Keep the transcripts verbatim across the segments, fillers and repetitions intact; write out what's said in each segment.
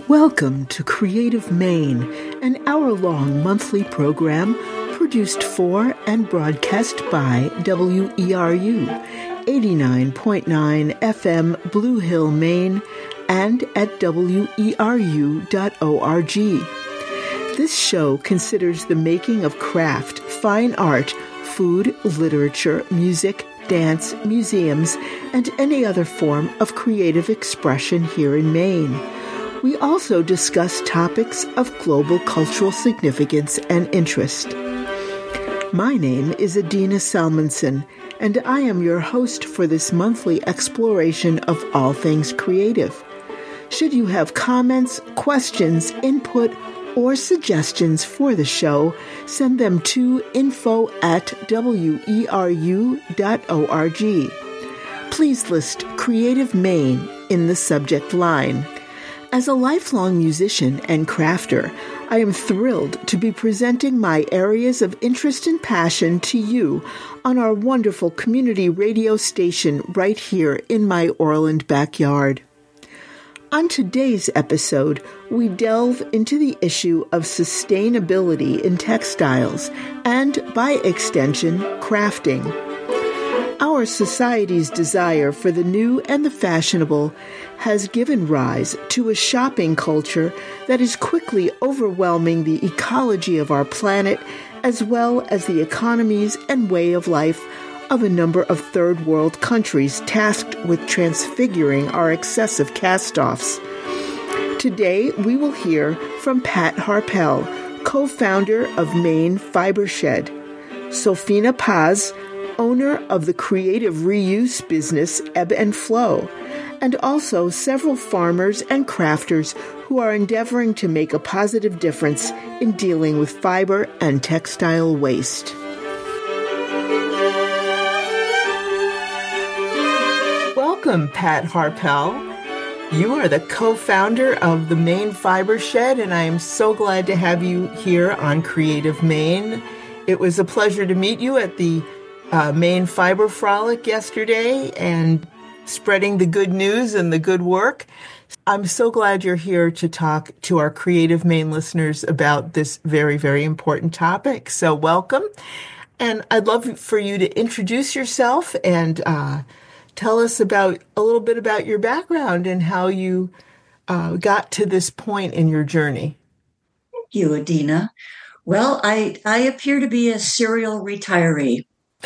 Welcome to Creative Maine, an hour-long monthly program produced for and broadcast by W E R U, eighty-nine point nine F M Blue Hill, Maine, and at W E R U dot org. This show considers the making of craft, fine art, food, literature, music, dance, museums, and any other form of creative expression here in Maine. We also discuss topics of global cultural significance and interest. My name is Adina Salmonson, and I am your host for this monthly exploration of all things creative. Should you have comments, questions, input, or suggestions for the show, send them to info at W E R U dot org. Please list Creative Maine in the subject line. As a lifelong musician and crafter, I am thrilled to be presenting my areas of interest and passion to you on our wonderful community radio station right here in my Orland backyard. On today's episode, we delve into the issue of sustainability in textiles and, by extension, crafting. Our society's desire for the new and the fashionable has given rise to a shopping culture that is quickly overwhelming the ecology of our planet as well as the economies and way of life of a number of third world countries tasked with transfiguring our excessive cast-offs. Today, we will hear from Pat Harpel, co-founder of Maine Fiber Shed, Sofina Paz, owner of the creative reuse business Ebb and Flow, and also several farmers and crafters who are endeavoring to make a positive difference in dealing with fiber and textile waste. Welcome, Pat Harpel. You are the co-founder of the Maine Fiber Shed, and I am so glad to have you here on Creative Maine. It was a pleasure to meet you at the uh, Maine Fiber Frolic yesterday and spreading the good news and the good work. I'm so glad you're here to talk to our Creative Maine listeners about this very, very important topic. So welcome. And I'd love for you to introduce yourself and uh, tell us about a little bit about your background and how you uh, got to this point in your journey. Thank you, Adina. Well, I, I appear to be a serial retiree.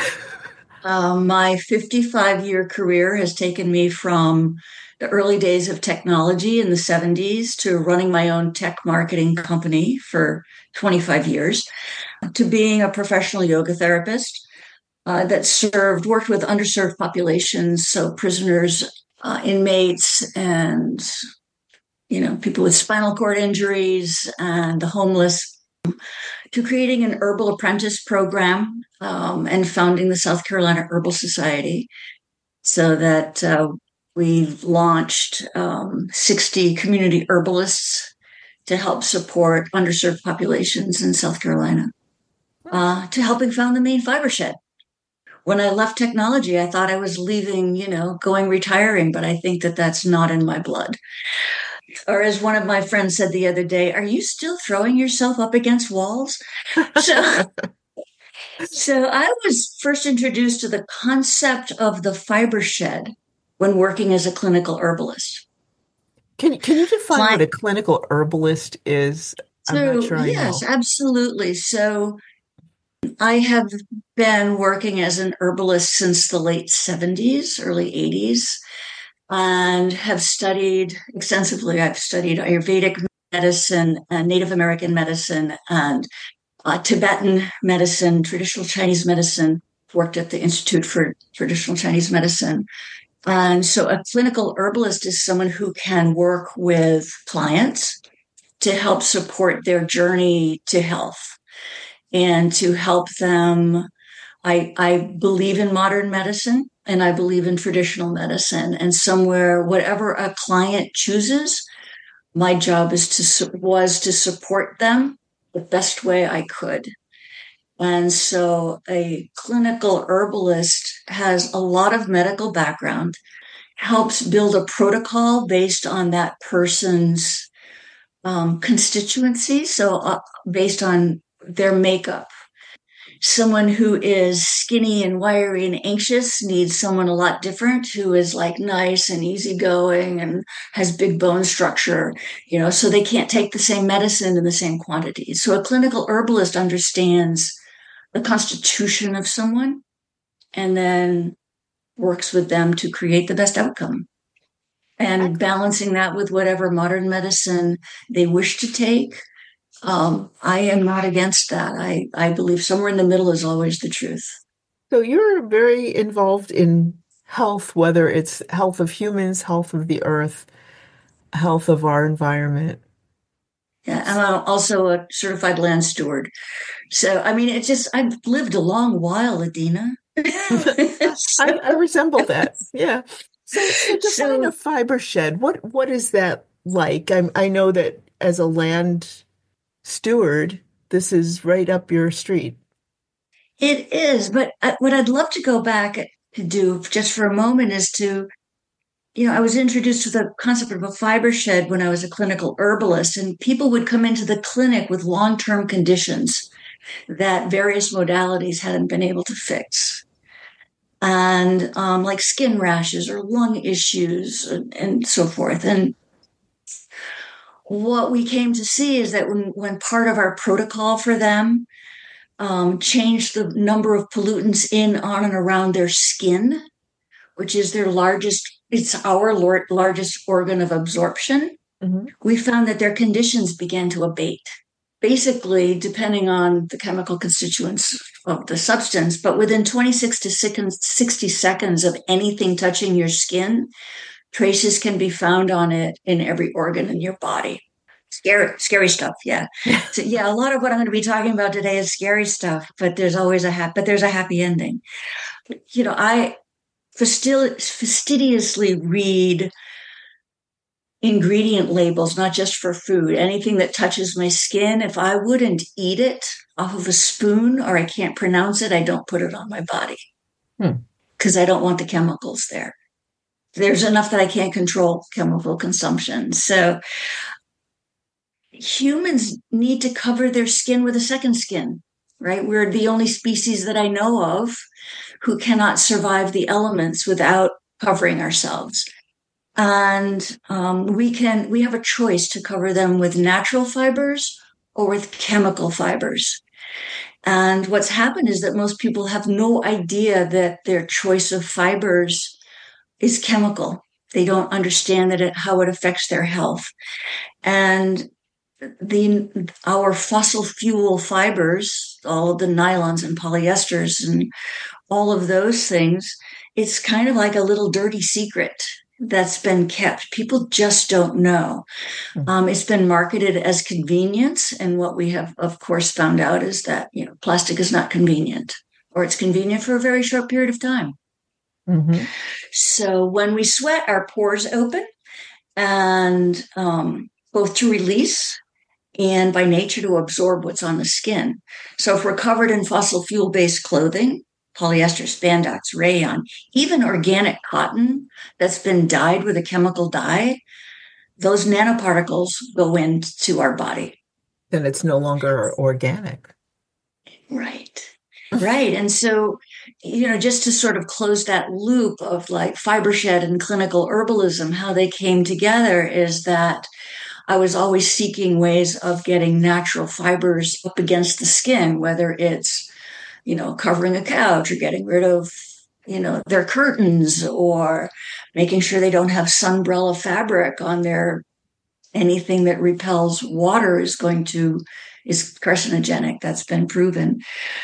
Um, my fifty-five-year career has taken me from the early days of technology in the seventies to running my own tech marketing company for twenty-five years, to being a professional yoga therapist uh, that served, worked with underserved populations, so prisoners, uh, inmates, and, you know, people with spinal cord injuries and the homeless, to creating an herbal apprentice program um, and founding the South Carolina Herbal Society, so that uh, we've launched um, sixty community herbalists to help support underserved populations in South Carolina, uh, to helping found the Maine Fiber Shed. When I left technology, I thought I was leaving, you know, going retiring, but I think that that's not in my blood. Or as one of my friends said the other day, are you still throwing yourself up against walls? So, so I was first introduced to the concept of the fiber shed when working as a clinical herbalist. Can, can you define my, what a clinical herbalist is? So, I'm not sure I yes, know. absolutely. So I have been working as an herbalist since the late seventies, early eighties. And have studied extensively. I've studied Ayurvedic medicine, and Native American medicine, and uh, Tibetan medicine, traditional Chinese medicine, worked at the Institute for Traditional Chinese Medicine. And so a clinical herbalist is someone who can work with clients to help support their journey to health and to help them. I, I believe in modern medicine. And I believe in traditional medicine, and somewhere, whatever a client chooses, my job is to was to support them the best way I could. And so a clinical herbalist has a lot of medical background, helps build a protocol based on that person's um, constituency. So uh, based on their makeup, someone who is skinny and wiry and anxious needs someone a lot different who is like nice and easygoing and has big bone structure, you know, so they can't take the same medicine in the same quantities. So a clinical herbalist understands the constitution of someone and then works with them to create the best outcome. And balancing that with whatever modern medicine they wish to take, um, I am not against that. I, I believe somewhere in the middle is always the truth. So you're very involved in health, whether it's health of humans, health of the earth, health of our environment. Yeah, I'm also a certified land steward. So, I mean, it's just, I've lived a long while, Adina. so, I, I resemble that. Yeah. So, so define so, a fiber shed. What what is that like? I I know that as a land steward, this is right up your street. It is, but I, what I'd love to go back to do just for a moment is to, you know, I was introduced to the concept of a fiber shed when I was a clinical herbalist, and people would come into the clinic with long-term conditions that various modalities hadn't been able to fix. And um, like skin rashes or lung issues and, and so forth. And what we came to see is that when, when part of our protocol for them um, changed the number of pollutants in, on, and around their skin, which is their largest, it's our largest organ of absorption, mm-hmm. we found that their conditions began to abate. Basically, depending on the chemical constituents of the substance, but within twenty-six to sixty seconds of anything touching your skin, traces can be found on it in every organ in your body. Scary, scary stuff. Yeah. So yeah, a lot of what I'm going to be talking about today is scary stuff, but there's always a happy, but there's a happy ending. You know, I fastidiously read ingredient labels, not just for food. Anything that touches my skin, if I wouldn't eat it off of a spoon or I can't pronounce it, I don't put it on my body because hmm. I don't want the chemicals there. There's enough that I can't control chemical consumption. So humans need to cover their skin with a second skin, right? We're the only species that I know of who cannot survive the elements without covering ourselves. And um, we can, we have a choice to cover them with natural fibers or with chemical fibers. And what's happened is that most people have no idea that their choice of fibers is chemical. They don't understand that it, how it affects their health. And the, our fossil fuel fibers, all of the nylons and polyesters and all of those things, it's kind of like a little dirty secret that's been kept. People just don't know. Um, it's been marketed as convenience. And what we have, of course, found out is that, you know, plastic is not convenient, or it's convenient for a very short period of time. Mm-hmm. So when we sweat, our pores open, and um, both to release and by nature to absorb what's on the skin. So if we're covered in fossil fuel-based clothing, polyester, spandex, rayon, even organic cotton that's been dyed with a chemical dye, those nanoparticles go into our body. Then it's no longer organic. Right. Right. And so, you know, just to sort of close that loop of like FiberShed and clinical herbalism, how they came together is that I was always seeking ways of getting natural fibers up against the skin, whether it's, you know, covering a couch or getting rid of, you know, their curtains or making sure they don't have sunbrella fabric on their, anything that repels water is going to, is carcinogenic. That's been proven.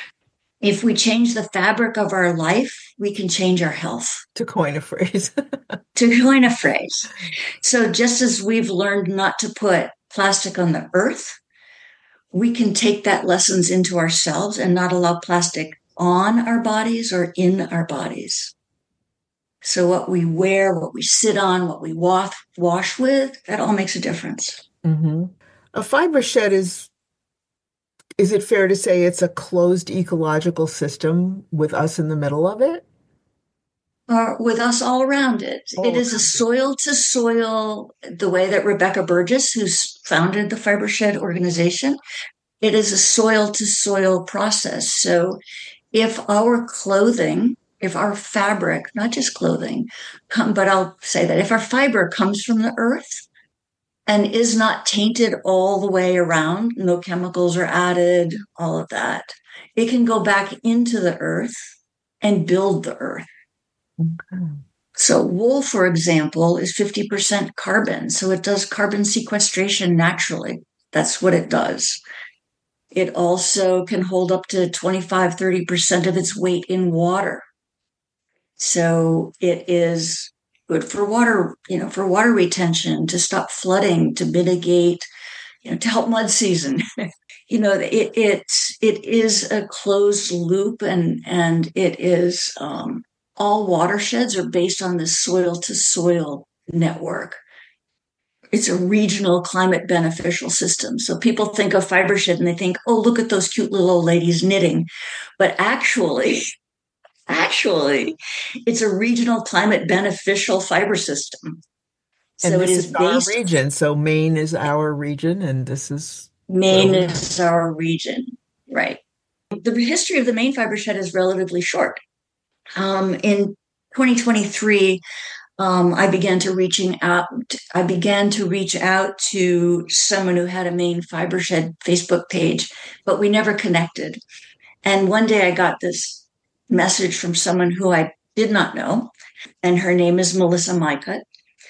If we change the fabric of our life, we can change our health. To coin a phrase. To coin a phrase. So just as we've learned not to put plastic on the earth, we can take that lessons into ourselves and not allow plastic on our bodies or in our bodies. So what we wear, what we sit on, what we wash, wash with, that all makes a difference. Mm-hmm. A fiber shed is, is it fair to say it's a closed ecological system with us in the middle of it? uh, with us all around it. All It is a around it. soil to soil, the way that Rebecca Burgess, who's founded the Fibershed organization, it is a soil to soil process. So if our clothing, if our fabric, not just clothing, come, but I'll say that if our fiber comes from the earth and is not tainted all the way around, no chemicals are added, all of that, it can go back into the earth and build the earth. Okay. So wool, for example, is fifty percent carbon. So it does carbon sequestration naturally. That's what it does. It also can hold up to twenty-five, thirty percent of its weight in water. So it is good for water, you know, for water retention, to stop flooding, to mitigate, you know, to help mud season. you know, it, it's, it is a closed loop, and, and it is, um, all watersheds are based on this soil to soil network. It's a regional climate beneficial system. So people think of Fibershed and they think, oh, look at those cute little old ladies knitting. But actually, actually, it's a regional climate beneficial fiber system. And So this it is is our based, region. So Maine is our region, and this is where Maine we are. is our region, right? The history of the Maine Fibershed is relatively short. Um, in twenty twenty-three, Um, I began to reaching out. I began to reach out to someone who had a Maine Fibershed Facebook page, but we never connected. And one day I got this message from someone who I did not know, and her name is Melissa Mycutt.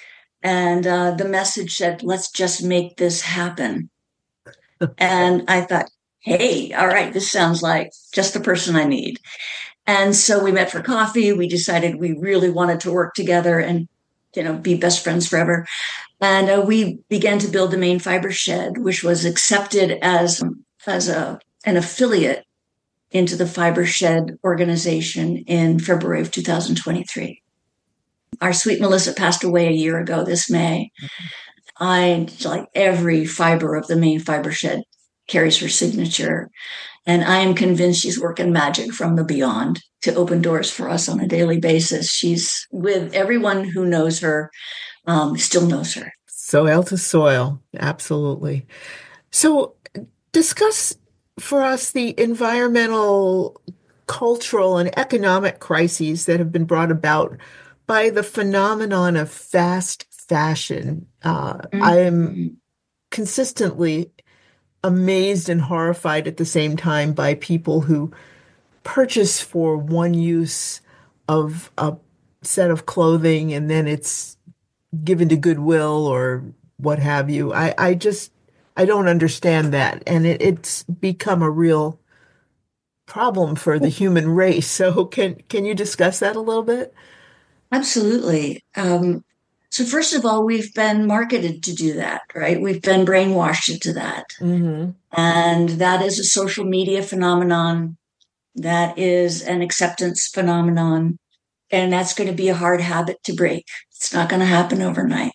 And uh, the message said, "Let's just make this happen." And I thought, "Hey, all right, this sounds like just the person I need." And so we met for coffee. We decided we really wanted to work together and, you know, be best friends forever. And uh, we began to build the Maine Fibershed, which was accepted as, as a, an affiliate into the Fibershed organization in February of two thousand twenty-three. Our sweet Melissa passed away a year ago this May. I, like every fiber of the Maine Fibershed, carries her signature. And I am convinced she's working magic from the beyond to open doors for us on a daily basis. She's with everyone who knows her, um, still knows her. Soil to soil, absolutely. So discuss for us the environmental, cultural, and economic crises that have been brought about by the phenomenon of fast fashion. Uh, Mm-hmm. I am consistently amazed and horrified at the same time by people who purchase for one use of a set of clothing and then it's given to Goodwill or what have you. I, I just, I don't understand that. And it, it's become a real problem for the human race. So can, can you discuss that a little bit? Absolutely. Um, so first of all, we've been marketed to do that, right? We've been brainwashed into that. Mm-hmm. And that is a social media phenomenon. That is an acceptance phenomenon. And that's going to be a hard habit to break. It's not going to happen overnight.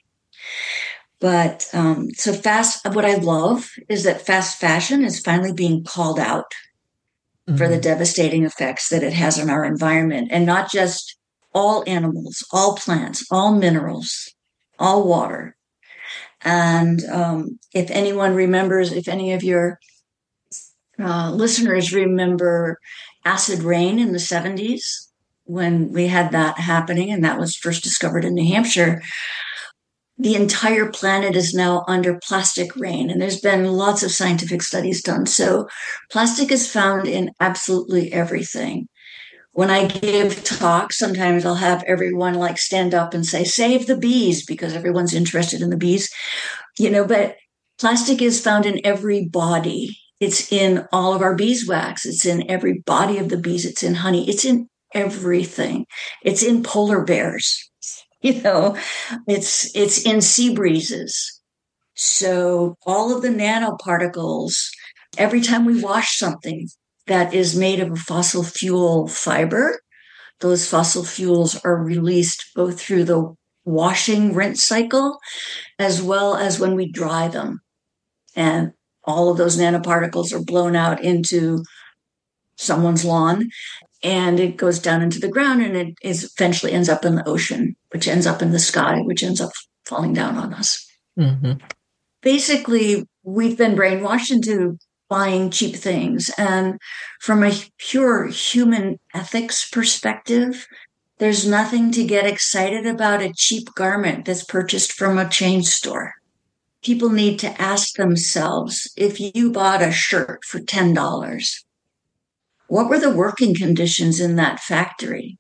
But um, so fast, what I love is that fast fashion is finally being called out Mm-hmm. for the devastating effects that it has on our environment, and not just all animals, all plants, all minerals, all water. And um, if anyone remembers, if any of your uh, listeners remember acid rain in the seventies, when we had that happening, and that was first discovered in New Hampshire, the entire planet is now under plastic rain. And there's been lots of scientific studies done. So plastic is found in absolutely everything. When I give talks, sometimes I'll have everyone like stand up and say, save the bees, because everyone's interested in the bees, you know, but plastic is found in every body. It's in all of our beeswax. It's in every body of the bees. It's in honey. It's in everything. It's in polar bears, you know, it's, it's in sea breezes. So all of the nanoparticles, every time we wash something that is made of a fossil fuel fiber, those fossil fuels are released both through the washing rinse cycle as well as when we dry them. And all of those nanoparticles are blown out into someone's lawn. and it goes down into the ground, and it is eventually ends up in the ocean, which ends up in the sky, which ends up falling down on us. Mm-hmm. Basically, we've been brainwashed into buying cheap things. And from a pure human ethics perspective, there's nothing to get excited about a cheap garment that's purchased from a chain store. People need to ask themselves, if you bought a shirt for ten dollars, what were the working conditions in that factory?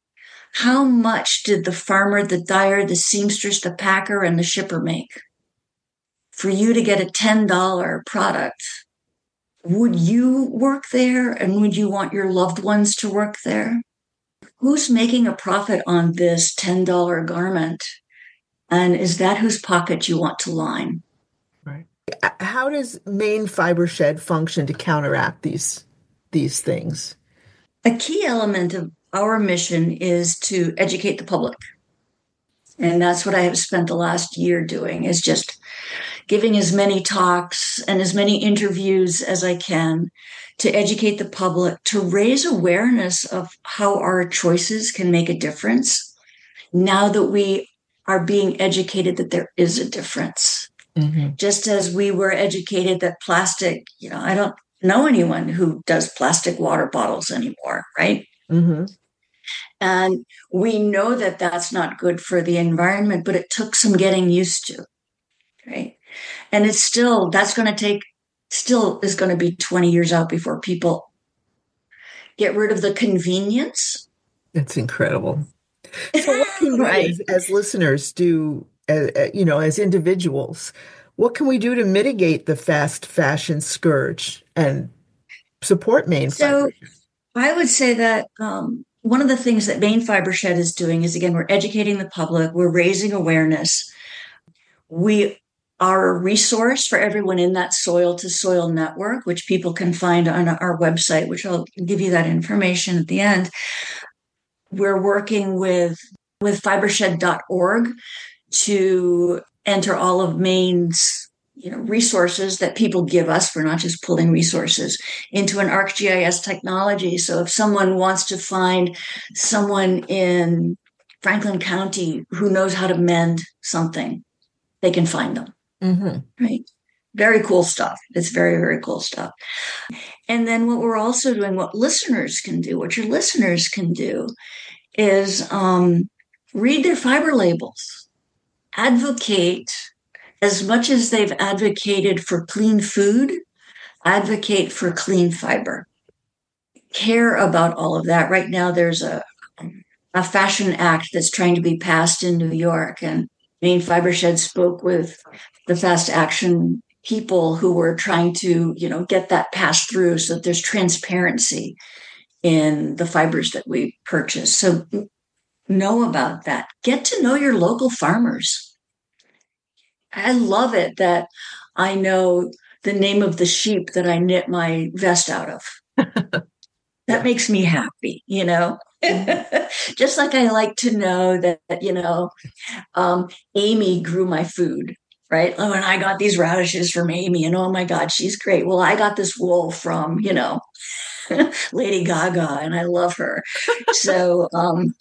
How much did the farmer, the dyer, the seamstress, the packer, and the shipper make? For you to get a ten dollars product, would you work there, and would you want your loved ones to work there? Who's making a profit on this ten dollars garment? And is that whose pocket you want to line? Right. How does Maine Fiber Shed function to counteract these these things? A key element of our mission is to educate the public. And that's what I have spent the last year doing, is just giving as many talks and as many interviews as I can to educate the public, to raise awareness of how our choices can make a difference now that we are being educated that there is a difference. Mm-hmm. Just as we were educated that plastic, you know, I don't know anyone who does plastic water bottles anymore, right? Mm-hmm. And we know that that's not good for the environment, but it took some getting used to, right? And it's still, that's going to take, still is going to be twenty years out before people get rid of the convenience. It's incredible. So what can we, right. as, as listeners, do, uh, you know, as individuals, what can we do to mitigate the fast fashion scourge and support Maine so Fiber Shed? I would say that um, one of the things that Maine Fiber Shed is doing is, again, we're educating the public, we're raising awareness. We are a resource for everyone in that Soil to Soil network, which people can find on our website, which I'll give you that information at the end. We're working with, with fibershed dot org to enter all of Maine's, you know, resources that people give us. We're not just pulling resources into an ArcGIS technology. So if someone wants to find someone in Franklin County who knows how to mend something, they can find them. Mm-hmm. Right. Very cool stuff. It's very, very cool stuff. And then what we're also doing, what listeners can do, what your listeners can do is um, read their fiber labels, advocate as much as they've advocated for clean food, advocate for clean fiber, care about all of that. Right now, there's a, a fashion act that's trying to be passed in New York, and Maine Fiber Shed spoke with the fast action people who were trying to, you know, get that passed through so that there's transparency in the fibers that we purchase. So know about that. Get to know your local farmers. I love it that I know the name of the sheep that I knit my vest out of. That yeah. makes me happy, you know? Just like I like to know that, you know, um, Amy grew my food, right? Oh, and I got these radishes from Amy, and oh my God, she's great. Well, I got this wool from, you know, Lady Gaga, and I love her. So, um,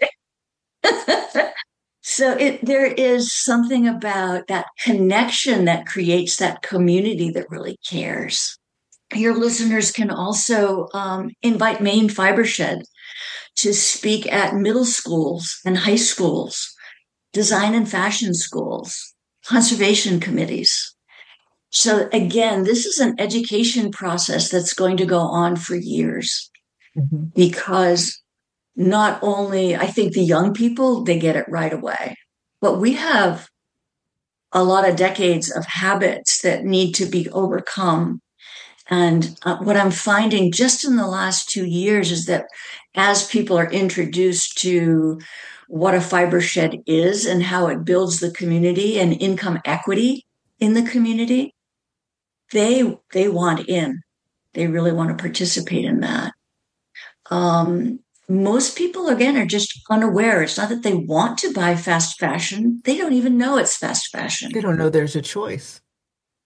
so it, there is something about that connection that creates that community that really cares. Your listeners can also um, invite Maine Fiber Shed to speak at middle schools and high schools, design and fashion schools, conservation committees. So again, this is an education process that's going to go on for years, mm-hmm. because not only, I think the young people, they get it right away, but we have a lot of decades of habits that need to be overcome. And uh, what I'm finding just in the last two years is that as people are introduced to what a fiber shed is and how it builds the community and income equity in the community, they they want in. They really want to participate in that. Um, most people, again, are just unaware. It's not that they want to buy fast fashion. They don't even know it's fast fashion. They don't know there's a choice.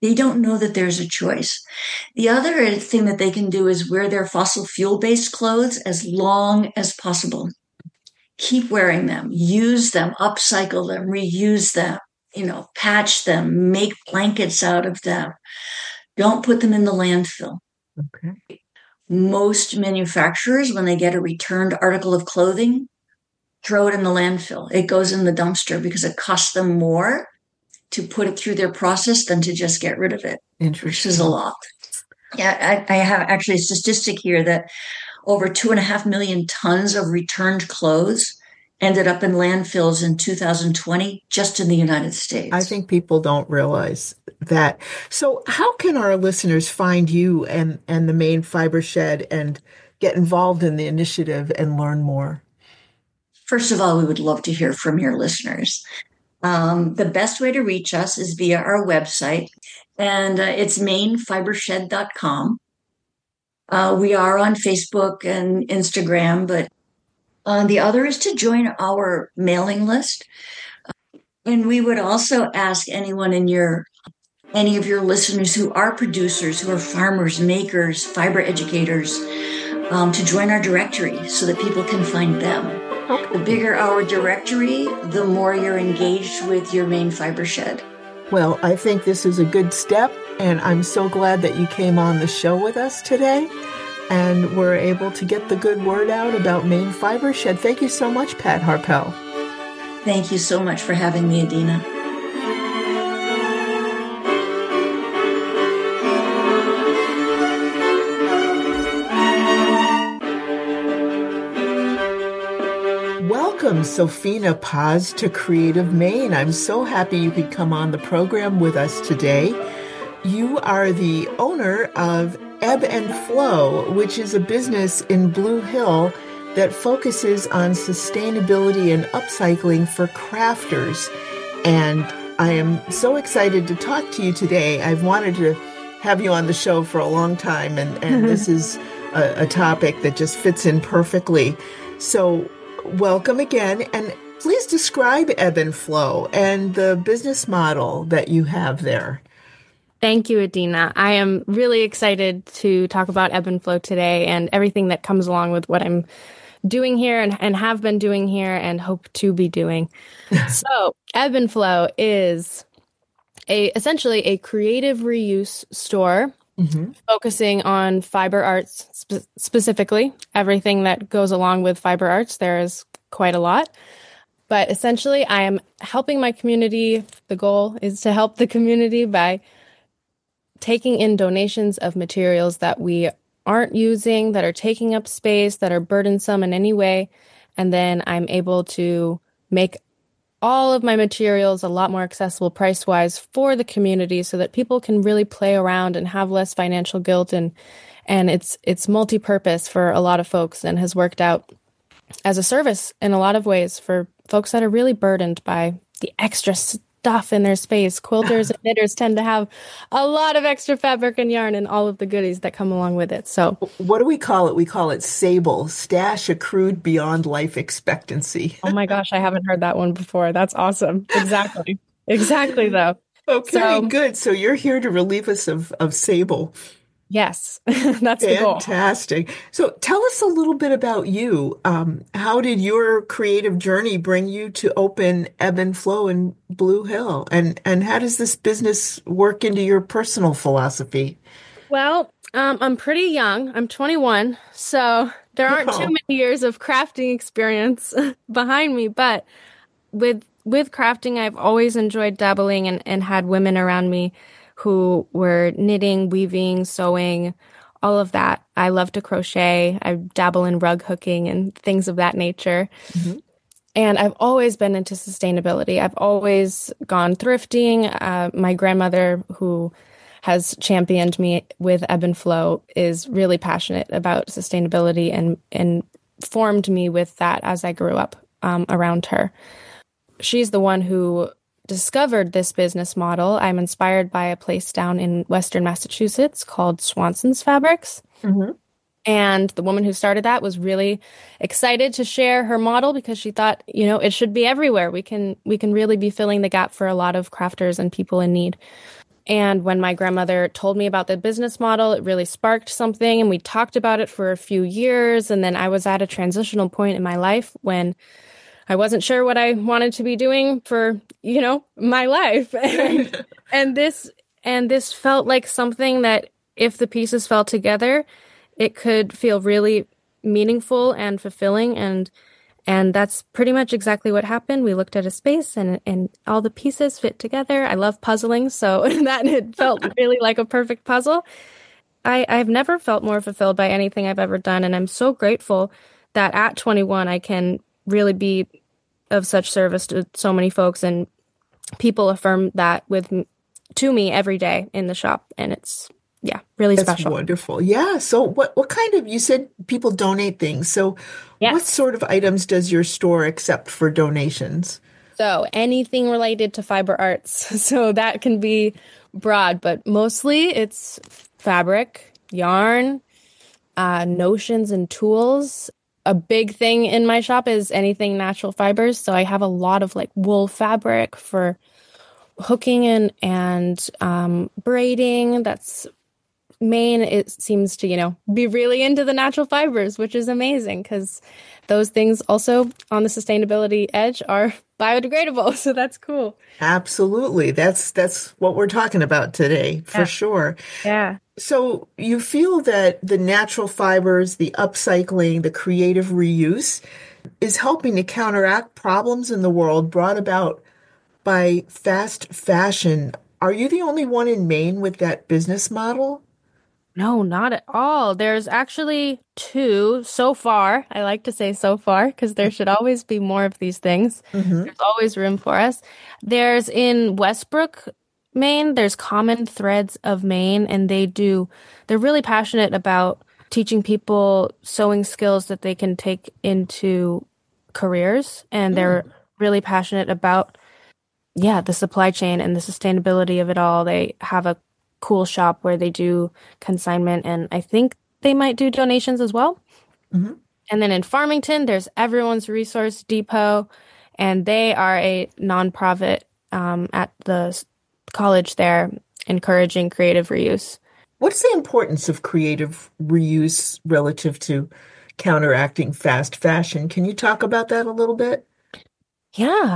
They don't know that there's a choice. The other thing that they can do is wear their fossil fuel-based clothes as long as possible. Keep wearing them, use them, upcycle them, reuse them, you know, patch them, make blankets out of them. Don't put them in the landfill. Okay. Most manufacturers, when they get a returned article of clothing, throw it in the landfill. It goes in the dumpster because it costs them more to put it through their process than to just get rid of it, which is a lot. Yeah, I, I have actually a statistic here that over two and a half million tons of returned clothes ended up in landfills in two thousand twenty, just in the United States. I think people don't realize that. So how can our listeners find you and, and the Maine Fiber Shed and get involved in the initiative and learn more? First of all, we would love to hear from your listeners. Um, the best way to reach us is via our website, and uh, it's maine fiber shed dot com. Uh, we are on Facebook and Instagram, but uh, the other is to join our mailing list. Uh, and we would also ask anyone in your, any of your listeners who are producers, who are farmers, makers, fiber educators, um, to join our directory so that people can find them. Okay. The bigger our directory, the more you're engaged with your Maine Fiber Shed. Well, I think this is a good step, and I'm so glad that you came on the show with us today, and we're able to get the good word out about Maine Fiber Shed. Thank you so much, Pat Harpel. Thank you so much for having me, Adina. Welcome, Sophina Paz, to Creative Maine. I'm so happy you could come on the program with us today. You are the owner of Ebb and Flow, which is a business in Blue Hill that focuses on sustainability and upcycling for crafters. And I am so excited to talk to you today. I've wanted to have you on the show for a long time, and, and this is a, a topic that just fits in perfectly. So welcome again, and please describe Ebb and Flow and the business model that you have there. Thank you, Adina. I am really excited to talk about Ebb and Flow today and everything that comes along with what I'm doing here and, and have been doing here and hope to be doing. So Ebb and Flow is a essentially a creative reuse store, mm-hmm. focusing on fiber arts spe- specifically. Everything that goes along with fiber arts, there is quite a lot. But essentially, I am helping my community. The goal is to help the community by taking in donations of materials that we aren't using, that are taking up space, that are burdensome in any way. And then I'm able to make all of my materials a lot more accessible price-wise for the community so that people can really play around and have less financial guilt. And and it's it's multi-purpose for a lot of folks and has worked out as a service in a lot of ways for folks that are really burdened by the extra stuff in their space. Quilters and knitters tend to have a lot of extra fabric and yarn and all of the goodies that come along with it. So what do we call it? We call it SABLE, stash accrued beyond life expectancy. Oh my gosh, I haven't heard that one before. That's awesome. Exactly. Exactly, though. Okay, so, good. So you're here to relieve us of, of SABLE. Yes, that's the goal. Fantastic. So tell us a little bit about you. Um, how did your creative journey bring you to open Ebb and Flow in Blue Hill? And, and how does this business work into your personal philosophy? Well, um, I'm pretty young. I'm twenty-one. So there aren't oh. too many years of crafting experience behind me. But with with crafting, I've always enjoyed dabbling and, and had women around me who were knitting, weaving, sewing, all of that. I love to crochet. I dabble in rug hooking and things of that nature. Mm-hmm. And I've always been into sustainability. I've always gone thrifting. Uh, my grandmother, who has championed me with Ebb and Flow, is really passionate about sustainability and, and formed me with that as I grew up um, around her. She's the one who discovered this business model. I'm inspired by a place down in Western Massachusetts called Swanson's Fabrics. Mm-hmm. And the woman who started that was really excited to share her model because she thought, you know, it should be everywhere. We can we can really be filling the gap for a lot of crafters and people in need. And when my grandmother told me about the business model, it really sparked something. And we talked about it for a few years. And then I was at a transitional point in my life when I wasn't sure what I wanted to be doing for, you know, my life. and, and this and this felt like something that if the pieces fell together, it could feel really meaningful and fulfilling. And And that's pretty much exactly what happened. We looked at a space and and all the pieces fit together. I love puzzling, so that it felt really like a perfect puzzle. I, I've never felt more fulfilled by anything I've ever done, and I'm so grateful that at twenty-one I can really be of such service to so many folks, and people affirm that with to me every day in the shop, and it's yeah, really That's special. wonderful. Yeah. So what, what kind of, you said people donate things. So Yes. what sort of items does your store accept for donations? So anything related to fiber arts. So that can be broad, but mostly it's fabric, yarn, uh, notions and tools. A big thing in my shop is anything natural fibers. So I have a lot of like wool fabric for hooking and, and um, braiding. That's Maine, it seems to, you know, be really into the natural fibers, which is amazing because those things also on the sustainability edge are biodegradable. So that's cool. Absolutely. That's that's what we're talking about today, for Yeah. sure. Yeah. So you feel that the natural fibers, the upcycling, the creative reuse is helping to counteract problems in the world brought about by fast fashion. Are you the only one in Maine with that business model? No, not at all. There's actually two so far. I like to say so far because there should always be more of these things. Mm-hmm. There's always room for us. There's in Westbrook, Maine, there's Common Threads of Maine, and they do, they're really passionate about teaching people sewing skills that they can take into careers. And they're really passionate about, yeah, the supply chain and the sustainability of it all. They have a cool shop where they do consignment, and I think they might do donations as well. Mm-hmm. And then in Farmington, there's Everyone's Resource Depot, and they are a nonprofit um, at the s- college there, encouraging creative reuse. What's the importance of creative reuse relative to counteracting fast fashion? Can you talk about that a little bit? Yeah.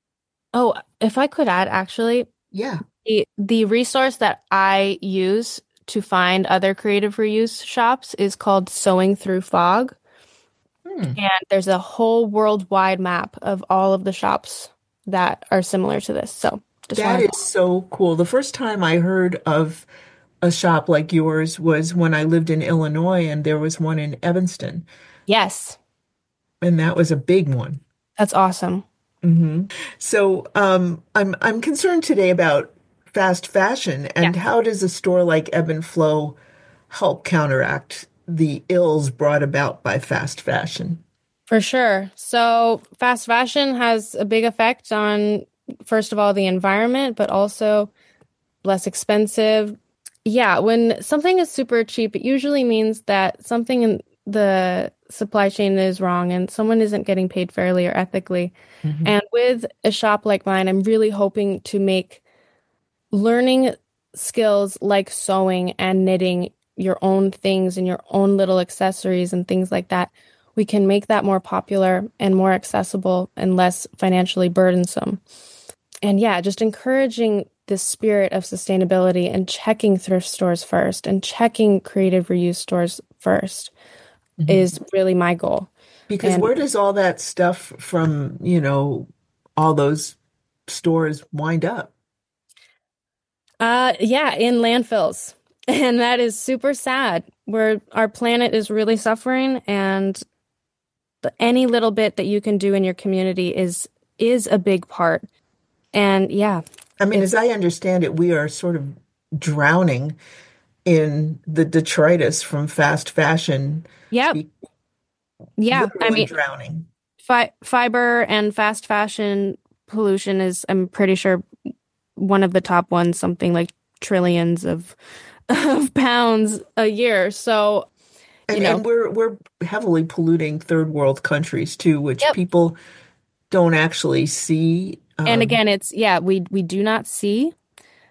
Oh, if I could add, actually, Yeah. the, the resource that I use to find other creative reuse shops is called Sewing Through Fog. Hmm. And there's a whole worldwide map of all of the shops that are similar to this. So just That wanted is so cool. The first time I heard of a shop like yours was when I lived in Illinois, and there was one in Evanston, Yes, and that was a big one. that's awesome. Hmm. So um, I'm I'm concerned today about fast fashion, and Yeah. how does a store like Ebb and Flow help counteract the ills brought about by fast fashion? For sure. So fast fashion has a big effect on, first of all, the environment, but also less expensive. Yeah, when something is super cheap, it usually means that something in the supply chain is wrong and someone isn't getting paid fairly or ethically. Mhm. And with a shop like mine, I'm really hoping to make learning skills like sewing and knitting your own things and your own little accessories and things like that. We can make that more popular and more accessible and less financially burdensome. And yeah, just encouraging the spirit of sustainability and checking thrift stores first and checking creative reuse stores first Mhm. is really my goal. Because And where does all that stuff from, you know, all those stores wind up? uh yeah, in landfills. And that is super sad. Where our planet is really suffering, and the- any little bit that you can do in your community is is a big part. And yeah, I mean, it's as I understand it, we are sort of drowning in the detritus from fast fashion, yeah, be- yeah. I literally mean, drowning. fi- fiber and fast fashion pollution is, I'm pretty sure, one of the top ones, something like trillions of of pounds a year. So, you And know, and we're we're heavily polluting third world countries too, which yep. people don't actually see. And Um, again, it's yeah, we we do not see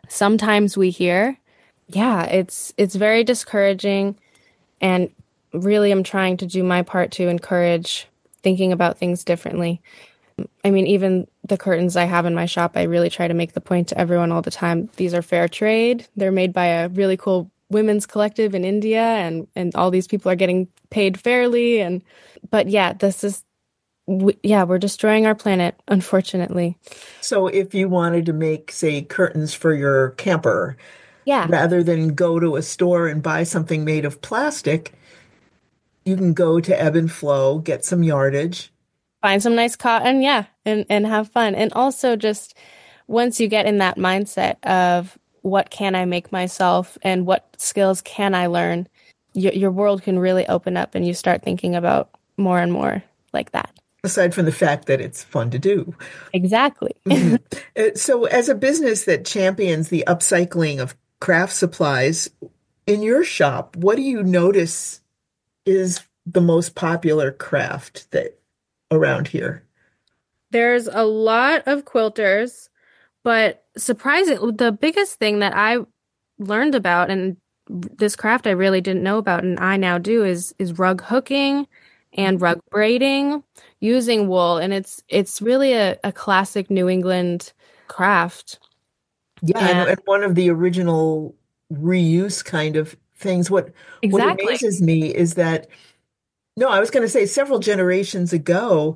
sometimes we hear, yeah, it's it's very discouraging. And really, I'm trying to do my part to encourage thinking about things differently. I mean, even the curtains I have in my shop, I really try to make the point to everyone all the time. These are fair trade. They're made by a really cool women's collective in India, and, and all these people are getting paid fairly. And but yeah, this is, we, yeah, we're destroying our planet, unfortunately. So if you wanted to make, say, curtains for your camper, yeah, rather than go to a store and buy something made of plastic, you can go to Ebb and Flow, get some yardage, find some nice cotton, yeah, and, and have fun. And also just once you get in that mindset of what can I make myself and what skills can I learn, your, your world can really open up and you start thinking about more and more like that. Aside from the fact that it's fun to do. Exactly. Mm-hmm. So as a business that champions the upcycling of craft supplies, in your shop, what do you notice is the most popular craft that around here? There's a lot of quilters, but surprisingly, the biggest thing that I learned about, and this craft I really didn't know about, and I now do, is is rug hooking and rug braiding using wool. And it's it's really a, a classic New England craft. Yeah, and, and one of the original reuse kind of things. What, exactly. what amazes me is that, no, I was going to say several generations ago,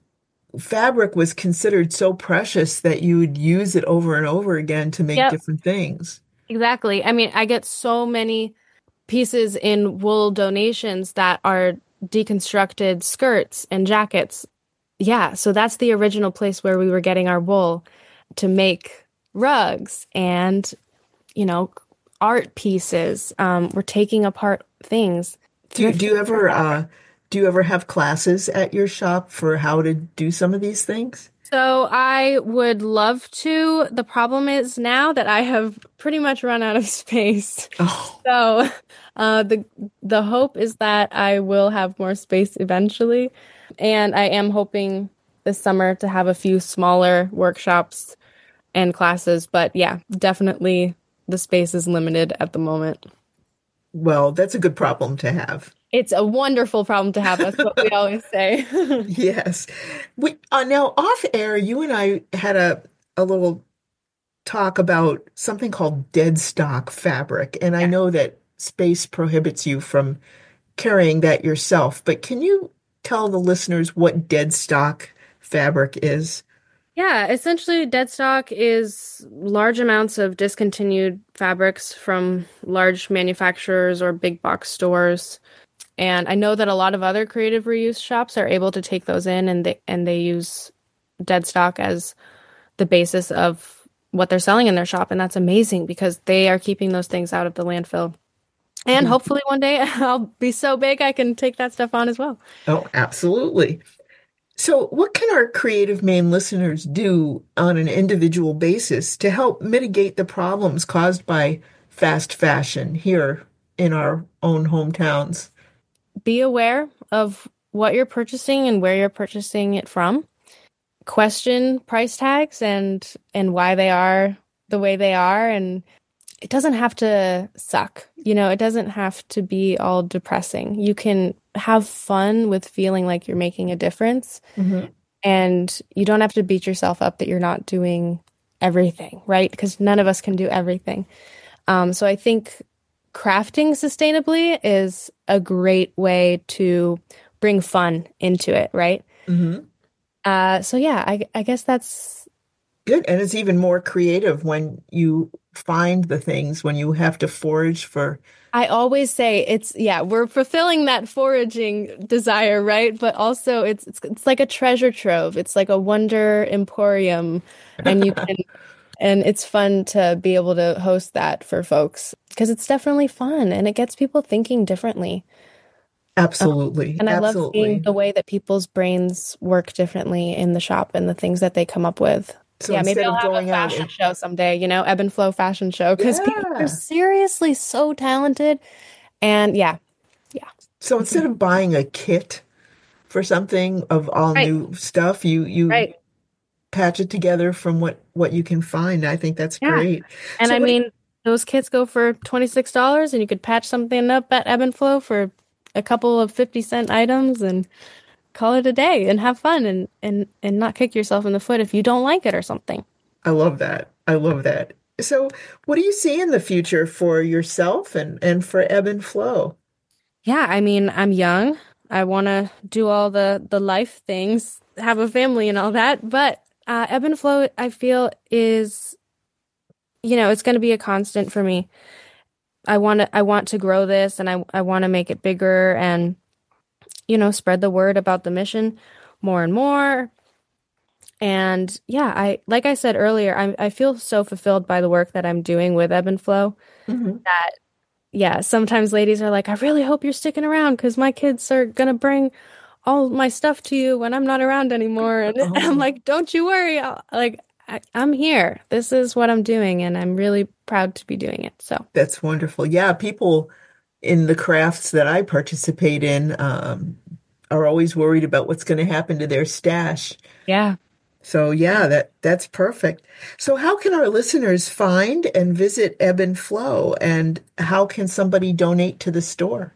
fabric was considered so precious that you would use it over and over again to make yep. different things. Exactly. I mean, I get so many pieces in wool donations that are deconstructed skirts and jackets. Yeah, so that's the original place where we were getting our wool to make rugs and, you know, art pieces. Um, we're taking apart things. Do, do you ever uh, do you ever have classes at your shop for how to do some of these things? So I would love to. The problem is now that I have pretty much run out of space. Oh. So uh, the the hope is that I will have more space eventually. And I am hoping this summer to have a few smaller workshops and classes. But yeah, definitely the space is limited at the moment. Well, that's a good problem to have. It's a wonderful problem to have. That's what we always say. Yes. We, uh, now, off air, you and I had a, a little talk about something called dead stock fabric. And I know that space prohibits you from carrying that yourself. But can you tell the listeners what dead stock fabric is? Yeah, essentially, dead stock is large amounts of discontinued fabrics from large manufacturers or big box stores. And I know that a lot of other creative reuse shops are able to take those in and they, and they use dead stock as the basis of what they're selling in their shop. And that's amazing because they are keeping those things out of the landfill. And hopefully one day I'll be so big I can take that stuff on as well. Oh, absolutely. So what can our Creative Maine listeners do on an individual basis to help mitigate the problems caused by fast fashion here in our own hometowns? Be aware of what you're purchasing and where you're purchasing it from. Question price tags and and why they are the way they are. And it doesn't have to suck. You know, it doesn't have to be all depressing. You can have fun with feeling like you're making a difference. Mm-hmm. And you don't have to beat yourself up that you're not doing everything, right? Because none of us can do everything. Um, so I think crafting sustainably is a great way to bring fun into it, right? Mm-hmm. Uh, so yeah, I, I guess that's good. And it's even more creative when you find the things, when you have to forage for. I always say it's, yeah, we're fulfilling that foraging desire, right? But also it's it's, it's like a treasure trove. It's like a wonder emporium, and you can. And it's fun to be able to host that for folks because it's definitely fun and it gets people thinking differently. Absolutely. Um, and I Absolutely. love seeing the way that people's brains work differently in the shop and the things that they come up with. So yeah, maybe I'll have going a fashion and... show someday, you know, Ebb and Flow fashion show because yeah. people are seriously so talented. And yeah, yeah. So instead of buying a kit for something of all right. new stuff, you you right. patch it together from what, what you can find. I think that's yeah. great. And so I what, mean, those kits go for twenty-six dollars, and you could patch something up at Ebb and Flow for a couple of fifty cent items and call it a day and have fun and, and, and not kick yourself in the foot if you don't like it or something. I love that. I love that. So what do you see in the future for yourself and, and for Ebb and Flow? Yeah, I mean, I'm young. I want to do all the, the life things, have a family and all that. But uh, Ebb and Flow, I feel, is, you know, it's going to be a constant for me. I want to I want to grow this, and I, I want to make it bigger and, you know, spread the word about the mission more and more. And yeah, I like I said earlier, I I feel so fulfilled by the work that I'm doing with Ebb and Flow mm-hmm. that, yeah, sometimes ladies are like, I really hope you're sticking around because my kids are going to bring all my stuff to you when I'm not around anymore. And oh. I'm like, don't you worry. I'll, like, I, I'm here. This is what I'm doing, and I'm really proud to be doing it. So that's wonderful. Yeah, people in the crafts that I participate in um, are always worried about what's going to happen to their stash. Yeah. So yeah, that that's perfect. So how can our listeners find and visit Ebb and Flow, and how can somebody donate to the store?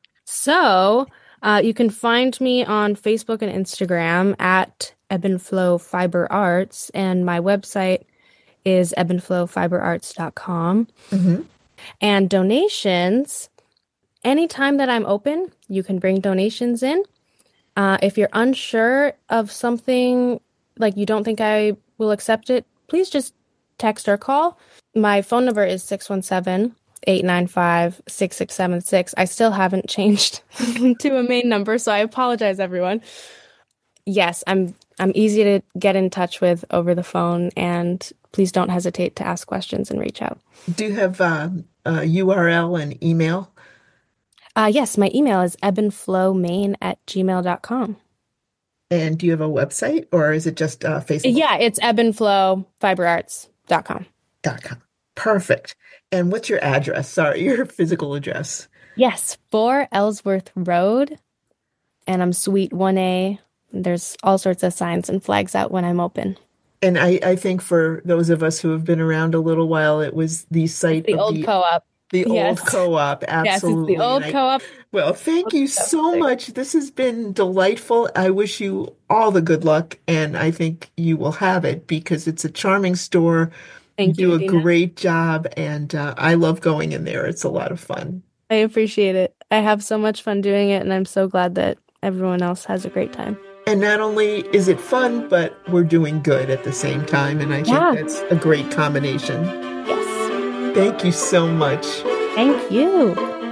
So uh, you can find me on Facebook and Instagram at Ebb and Flow Fiber Arts, and my website is ebb and flow fiber arts dot com. Mm-hmm. And donations, anytime that I'm open, you can bring donations in. Uh, if you're unsure of something, like you don't think I will accept it, please just text or call. My phone number is six one seven, eight nine five, six six seven six. I still haven't changed to a main number, so I apologize, everyone. Yes, I'm I'm easy to get in touch with over the phone, and please don't hesitate to ask questions and reach out. Do you have uh, a U R L and email? Uh, yes, my email is ebbandflowmaine at gmail dot com. And do you have a website, or is it just uh, Facebook? Yeah, it's ebb and flow fiber arts dot com. Dot com. Perfect. And what's your address? Sorry, your physical address. Yes, four Ellsworth Road, and I'm Suite one A. There's all sorts of signs and flags out when I'm open. And I, I think for those of us who have been around a little while, it was the site the of old the co-op. The yes. old co-op, absolutely. Yes, it's the old I, co-op. Well, thank you so much. This has been delightful. I wish you all the good luck, and I think you will have it because it's a charming store. Thank you. You do a Dina. great job, and uh, I love going in there. It's a lot of fun. I appreciate it. I have so much fun doing it, and I'm so glad that everyone else has a great time. And not only is it fun, but we're doing good at the same time, and I think yeah. that's a great combination. Yes. Thank you so much. Thank you.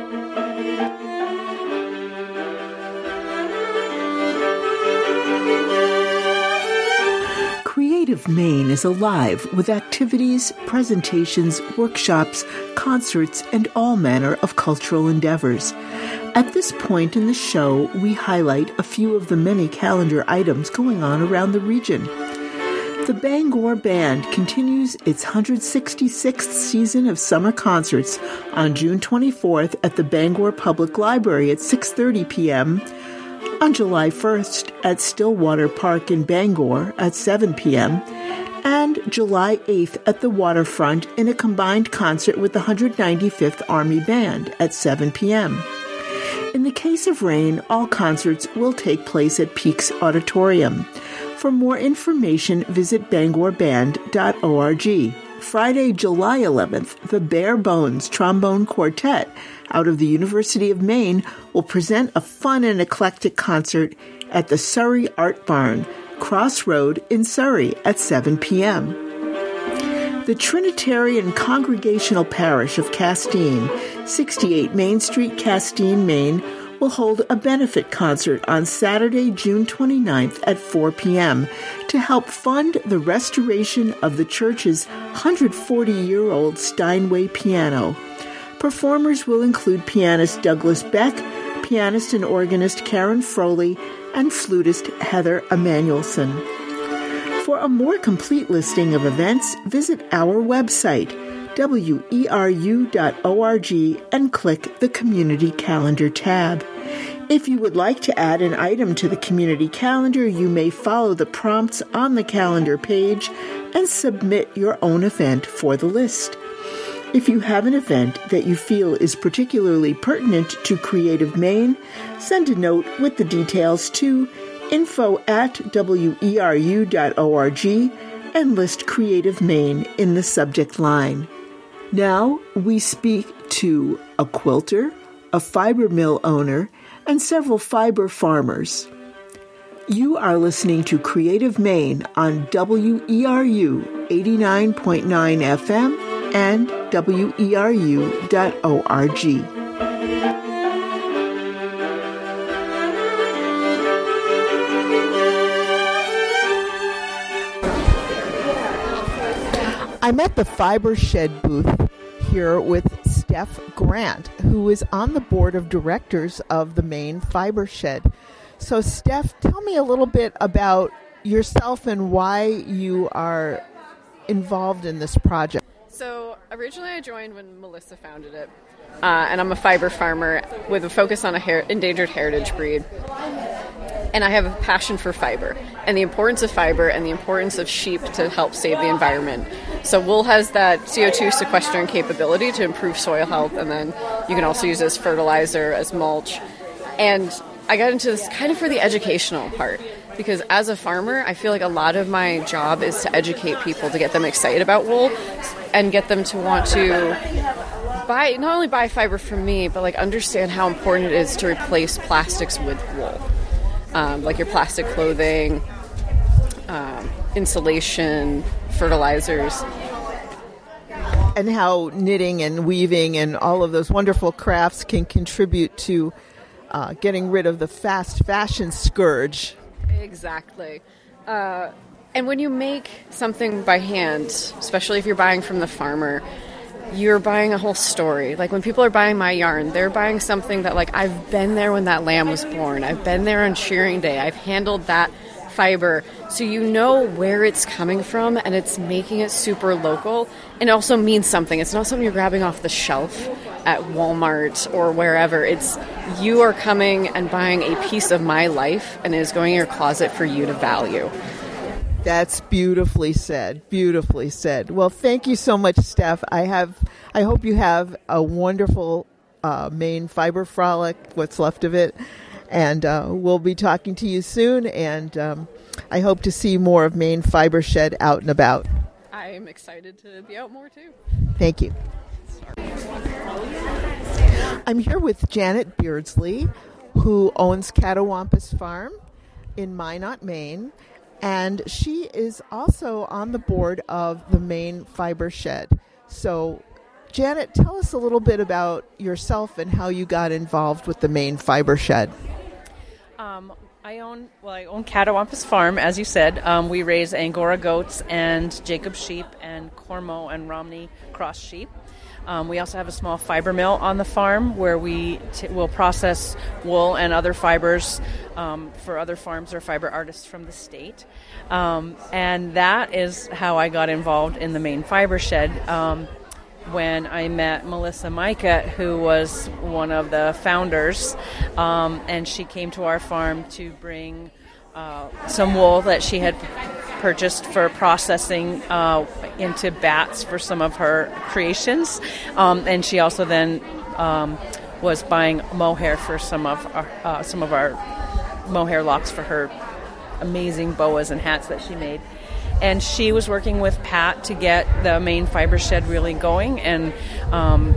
Creative Maine is alive with activities, presentations, workshops, concerts, and all manner of cultural endeavors. At this point in the show, we highlight a few of the many calendar items going on around the region. The Bangor Band continues its one hundred sixty-sixth season of summer concerts on June twenty-fourth at the Bangor Public Library at six thirty p.m., on July first at Stillwater Park in Bangor at seven p.m., and July eighth at the Waterfront in a combined concert with the one hundred ninety-fifth Army Band at seven p.m. In the case of rain, all concerts will take place at Peaks Auditorium. For more information, visit bangor band dot org. Friday, July eleventh, the Bare Bones Trombone Quartet out of the University of Maine will present a fun and eclectic concert at the Surrey Art Barn, Cross Road in Surrey at seven p.m. The Trinitarian Congregational Parish of Castine, sixty-eight Main Street, Castine, Maine, will hold a benefit concert on Saturday, June twenty-ninth at four p.m. to help fund the restoration of the church's one hundred forty-year-old Steinway piano. Performers will include pianist Douglas Beck, pianist and organist Karen Froley, and flutist Heather Emanuelson. For a more complete listing of events, visit our website, W E R U dot org, and click the Community Calendar tab. If you would like to add an item to the community calendar, you may follow the prompts on the calendar page and submit your own event for the list. If you have an event that you feel is particularly pertinent to Creative Maine, send a note with the details to info at w e r u dot org and list Creative Maine in the subject line. Now we speak to a quilter, a fiber mill owner, and several fiber farmers. You are listening to Creative Maine on W E R U eighty-nine point nine F M and W E R U dot org. I'm at the Fiber Shed booth here with Steph Grant, who is on the board of directors of the Maine Fiber Shed. So, Steph, tell me a little bit about yourself and why you are involved in this project. So, originally I joined when Melissa founded it, uh, and I'm a fiber farmer with a focus on a her- endangered heritage breed. And I have a passion for fiber and the importance of fiber and the importance of sheep to help save the environment. So wool has that C O two sequestering capability to improve soil health, and then you can also use it as fertilizer, as mulch. And I got into this kind of for the educational part, because as a farmer, I feel like a lot of my job is to educate people, to get them excited about wool and get them to want to buy, not only buy fiber from me, but like understand how important it is to replace plastics with wool. Um, like your plastic clothing, um, insulation, fertilizers. And how knitting and weaving and all of those wonderful crafts can contribute to uh, getting rid of the fast fashion scourge. Exactly. Uh, and when you make something by hand, especially if you're buying from the farmer, you're buying a whole story. Like when people are buying my yarn, they're buying something that, like, I've been there when that lamb was born. I've been there on shearing day. I've handled that fiber. So you know where it's coming from, and it's making it super local. And it also means something. It's not something you're grabbing off the shelf at Walmart or wherever. It's you are coming and buying a piece of my life, and it is going in your closet for you to value. That's beautifully said. Beautifully said. Well, thank you so much, Steph. I have. I hope you have a wonderful uh, Maine Fiber Frolic, what's left of it. And uh, we'll be talking to you soon. And um, I hope to see more of Maine Fiber Shed out and about. I am excited to be out more, too. Thank you. I'm here with Janet Beardsley, who owns Catawampus Farm in Minot, Maine. And she is also on the board of the Maine Fiber Shed. So, Janet, tell us a little bit about yourself and how you got involved with the Maine Fiber Shed. Um, I own, well, I own Catawampus Farm, as you said. Um, we raise Angora goats and Jacob sheep and Cormo and Romney cross sheep. Um, we also have a small fiber mill on the farm where we t- will process wool and other fibers um, for other farms or fiber artists from the state. Um, and that is how I got involved in the Maine Fiber Shed um, when I met Melissa Micah, who was one of the founders. Um, and she came to our farm to bring uh, some wool that she had purchased for processing uh, into bats for some of her creations, um, and she also then um, was buying mohair for some of our uh, some of our mohair locks for her amazing boas and hats that she made. And she was working with Pat to get the Maine Fiber Shed really going and um,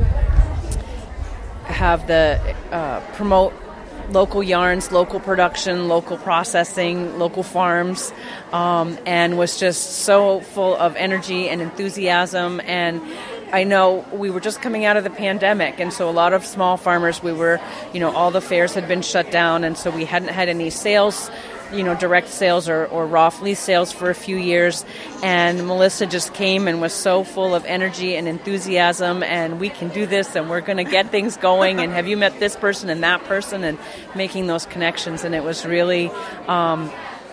have the uh, promote local yarns, local production, local processing, local farms, um, and was just so full of energy and enthusiasm. And I know we were just coming out of the pandemic, and so a lot of small farmers, we were, you know, all the fairs had been shut down, and so we hadn't had any sales, you know, direct sales or, or raw fleece sales for a few years. And Melissa just came and was so full of energy and enthusiasm, and we can do this, and we're going to get things going, and have you met this person and that person, and making those connections. And it was really um,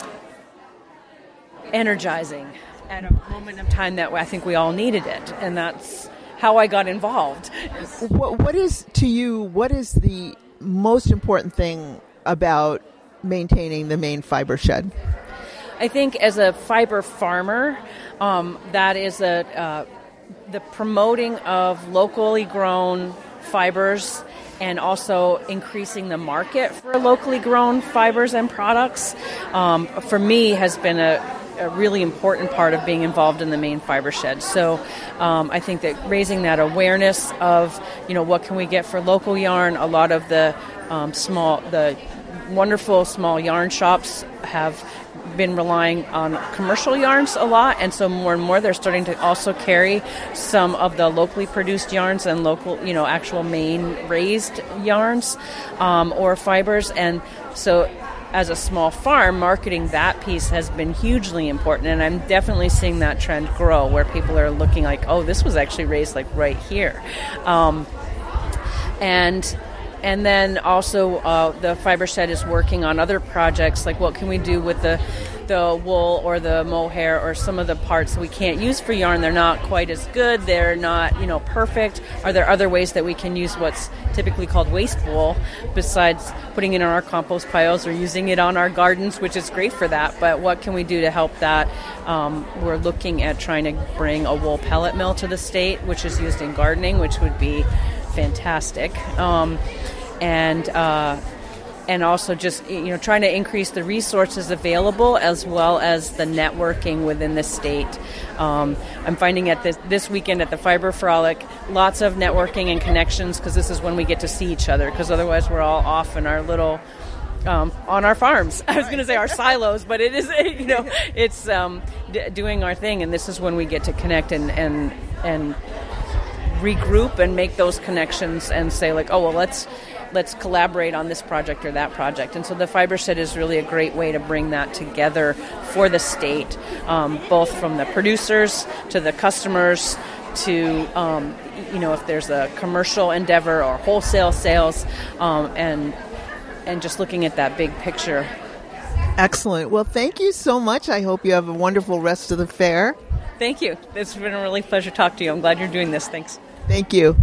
energizing at a moment of time that I think we all needed it, and that's how I got involved. What, what is, to you, what is the most important thing about maintaining the Maine fiber shed? I think as a fiber farmer, um, that is a uh, the promoting of locally grown fibers and also increasing the market for locally grown fibers and products, um, for me has been a, a really important part of being involved in the Maine Fiber Shed. So um, I think that raising that awareness of, you know, what can we get for local yarn, a lot of the um, small, the wonderful small yarn shops have been relying on commercial yarns a lot, and so more and more they're starting to also carry some of the locally produced yarns and local, you know, actual Maine raised yarns um, or fibers. And so as a small farm, marketing that piece has been hugely important, and I'm definitely seeing that trend grow where people are looking like, oh, this was actually raised like right here. Um, and And then also uh, the Fiber Shed is working on other projects, like what can we do with the the wool or the mohair or some of the parts that we can't use for yarn. They're not quite as good. They're not, you know, perfect. Are there other ways that we can use what's typically called waste wool besides putting it in our compost piles or using it on our gardens, which is great for that. But what can we do to help that? Um, we're looking at trying to bring a wool pellet mill to the state, which is used in gardening, which would be fantastic. Um, and uh, and also just, you know, trying to increase the resources available as well as the networking within the state. Um, I'm finding at this, this weekend at the Fiber Frolic, lots of networking and connections, because this is when we get to see each other, because otherwise we're all off in our little, um, on our farms. I was going to say our silos, but it is, you know, it's um, d- doing our thing, and this is when we get to connect and, and, and regroup and make those connections and say like, oh, well, let's let's collaborate on this project or that project. And so the Fiber Shed is really a great way to bring that together for the state, um, both from the producers to the customers to, um, you know, if there's a commercial endeavor or wholesale sales, um, and and just looking at that big picture. Excellent. Well, thank you so much. I hope you have a wonderful rest of the fair. Thank you. It's been a really pleasure to talk to you. I'm glad you're doing this. Thanks. Thank you.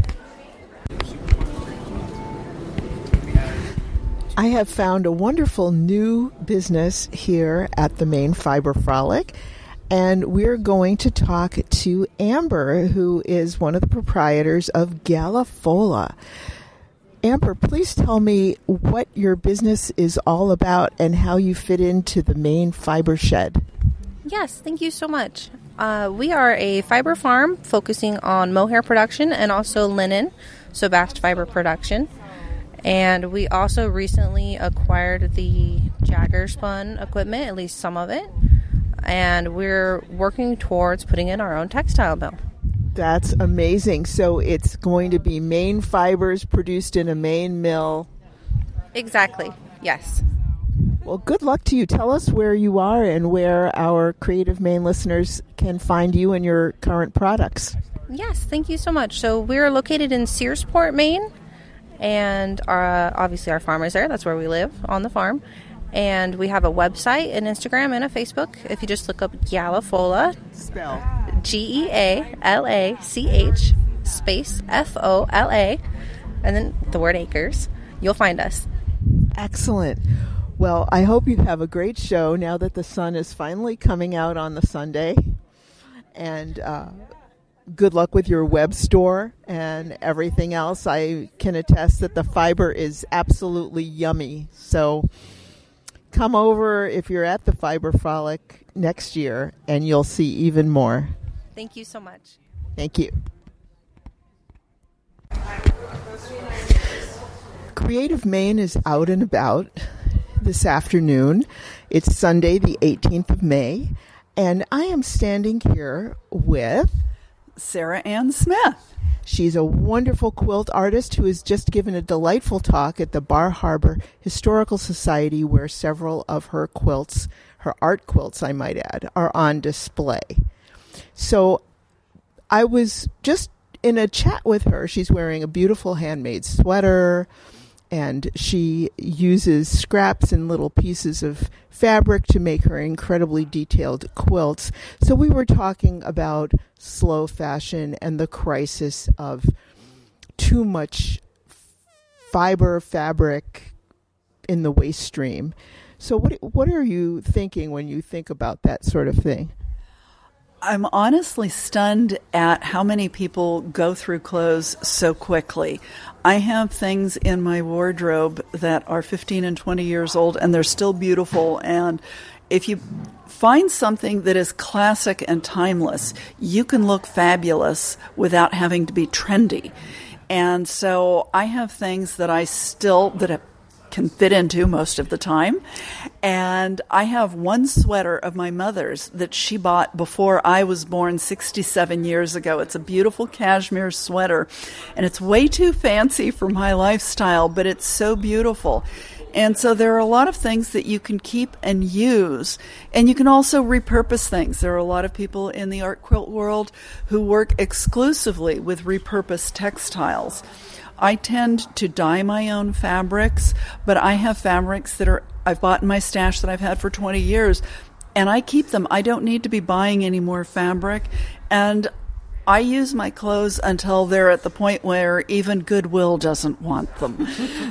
I have found a wonderful new business here at the Maine Fiber Frolic, and we're going to talk to Amber, who is one of the proprietors of Galafola. Amber, please tell me what your business is all about and how you fit into the Maine Fiber Shed. Yes, thank you so much. Uh, we are a fiber farm focusing on mohair production and also linen, so bast fiber production. And we also recently acquired the Jagger spun equipment, at least some of it, and we're working towards putting in our own textile mill. That's amazing. So it's going to be Maine fibers produced in a Maine mill. Exactly, yes. Well, good luck to you. Tell us where you are and where our Creative Maine listeners can find you and your current products. Yes, thank you so much. So we're located in Searsport, Maine, and our, obviously our farm is there. That's where we live, on the farm. And we have a website, an Instagram, and a Facebook. If you just look up Galafola, spell G E A L A C H space F O L A, and then the word acres, you'll find us. Excellent. Well, I hope you have a great show now that the sun is finally coming out on the Sunday. And uh, good luck with your web store and everything else. I can attest that the fiber is absolutely yummy. So come over if you're at the Fiber Frolic next year, and you'll see even more. Thank you so much. Thank you. Creative Maine is out and about this afternoon. It's Sunday, the eighteenth of May, and I am standing here with Sarah Ann Smith. She's a wonderful quilt artist who has just given a delightful talk at the Bar Harbor Historical Society, where several of her quilts, her art quilts, I might add, are on display. So I was just in a chat with her. She's wearing a beautiful handmade sweater, and she uses scraps and little pieces of fabric to make her incredibly detailed quilts. So we were talking about slow fashion and the crisis of too much fiber fabric in the waste stream. So what what are you thinking when you think about that sort of thing? I'm honestly stunned at how many people go through clothes so quickly. I have things in my wardrobe that are fifteen and twenty years old, and they're still beautiful. And if you find something that is classic and timeless, you can look fabulous without having to be trendy. And so I have things that I still, that have can fit into most of the time. And I have one sweater of my mother's that she bought before I was born sixty-seven years ago. It's a beautiful cashmere sweater, and it's way too fancy for my lifestyle, but it's so beautiful. And so there are a lot of things that you can keep and use, and you can also repurpose things. There are a lot of people in the art quilt world who work exclusively with repurposed textiles. I tend to dye my own fabrics, but I have fabrics that are I've bought in my stash that I've had for twenty years, and I keep them. I don't need to be buying any more fabric, and I use my clothes until they're at the point where even Goodwill doesn't want them.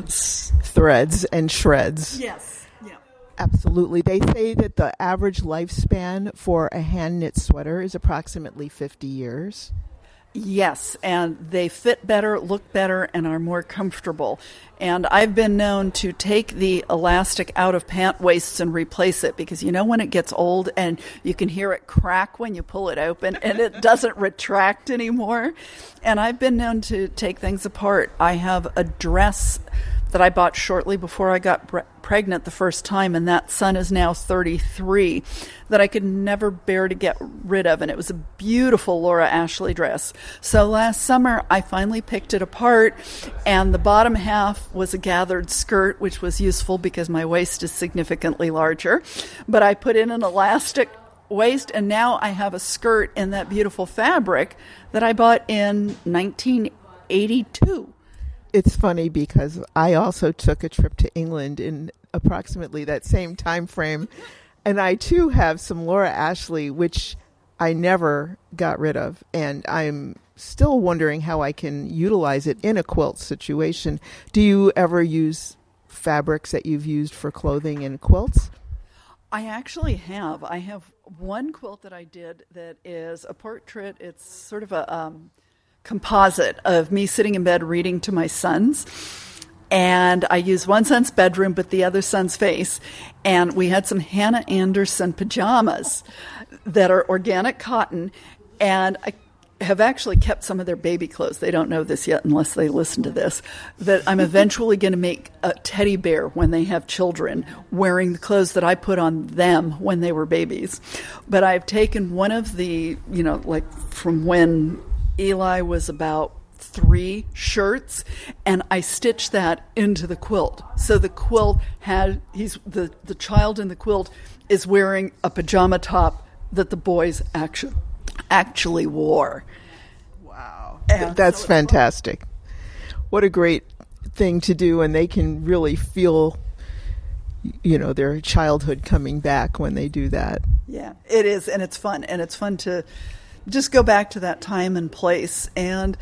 Threads and shreds. Yes. Yeah. Absolutely. They say that the average lifespan for a hand knit sweater is approximately fifty years. Yes, and they fit better, look better, and are more comfortable. And I've been known to take the elastic out of pant waists and replace it, because you know when it gets old and you can hear it crack when you pull it open and it doesn't retract anymore. And I've been known to take things apart. I have a dress that I bought shortly before I got pre- pregnant the first time, and that son is now thirty-three, that I could never bear to get rid of, and it was a beautiful Laura Ashley dress. So last summer, I finally picked it apart, and the bottom half was a gathered skirt, which was useful because my waist is significantly larger, but I put in an elastic waist, and now I have a skirt in that beautiful fabric that I bought in nineteen eighty-two. It's funny because I also took a trip to England in approximately that same time frame, and I too have some Laura Ashley, which I never got rid of, and I'm still wondering how I can utilize it in a quilt situation. Do you ever use fabrics that you've used for clothing in quilts? I actually have. I have one quilt that I did that is a portrait. It's sort of a um, composite of me sitting in bed reading to my sons. And I used one son's bedroom, but the other son's face. And we had some Hannah Anderson pajamas that are organic cotton. And I have actually kept some of their baby clothes. They don't know this yet unless they listen to this, that I'm eventually going to make a teddy bear when they have children wearing the clothes that I put on them when they were babies. But I've taken one of the, you know, like from when Eli was about three shirts, and I stitched that into the quilt. So the quilt had, he's the, the child in the quilt is wearing a pajama top that the boys actually actually wore. Wow. And that's so fantastic. What a great thing to do, and they can really feel, you know, their childhood coming back when they do that. Yeah, it is, and it's fun, and it's fun to just go back to that time and place. And